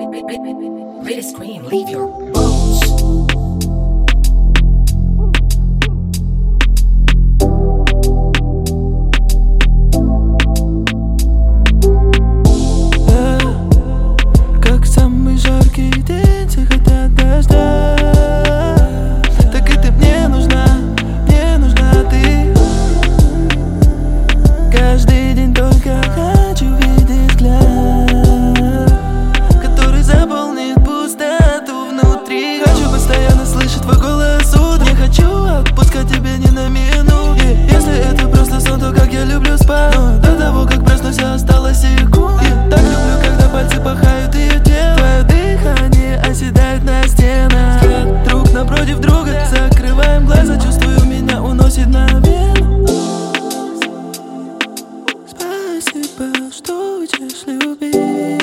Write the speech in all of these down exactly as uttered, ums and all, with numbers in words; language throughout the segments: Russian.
Read a screen, leave your bones. Как самый жаркий день, все хотят дождя. Так и ты мне нужна, мне нужна ты. Каждый день только хочу видеть взгляд, который заполнит пустоту внутри. Хочу постоянно слышать твой голос утром. Не хочу отпускать тебя ни на минуту. И если это просто сон, то как я люблю спать. Но до того, как проснусь, осталось секунд. И так люблю, когда пальцы пахают ее тело. Твое дыхание оседает на стенах. Взгляд друг напротив друга, закрываем глаза, чувствую, меня уносит на вену. Спасибо, что учишь любить.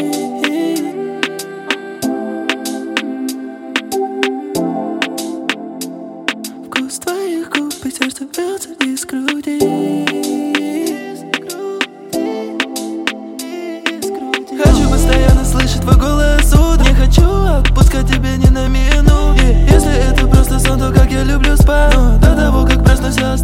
Вкус твоих губ и сердце бьется из груди. Хочу постоянно слышать твой голос утром. Не хочу отпускать тебя ни на минуту. И если это просто сон, то как я люблю спать. Но до того, как проснусь,